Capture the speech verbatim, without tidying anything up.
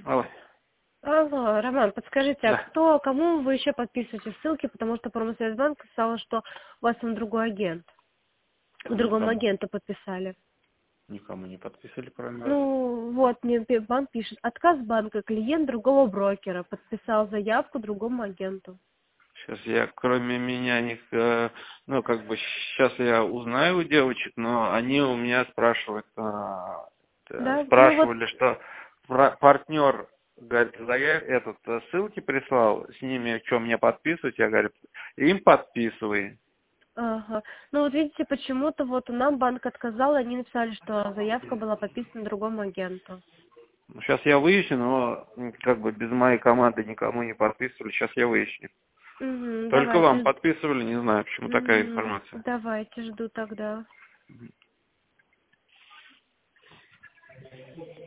Алло. Алло, Роман, подскажите, а Да. кто, кому вы еще подписываете ссылки, потому что Промсвязьбанк сказала, что у вас там другой агент. К другому Никому. агенту подписали. Никому не подписали, кроме вас. Ну, вот, мне пи- банк пишет, отказ банка, клиент другого брокера, подписал заявку другому агенту. Сейчас я, кроме меня, них, э, ну, как бы, сейчас я узнаю у девочек, но они у меня спрашивают, э, э, Да, ну вот, спрашивали, что пра- партнер, говорит, заяв- этот, э, ссылки прислал, с ними, что мне подписывать, я говорю, им подписывай. ага. Ну вот видите, почему-то вот нам банк отказал, и они написали, что заявка была подписана другому агенту. Сейчас я выясню, но, м, как бы, без моей команды никому не подписывали, сейчас я выясню. Угу, Только вам давайте. подписывали, не знаю, почему такая Угу, информация. давайте, жду тогда.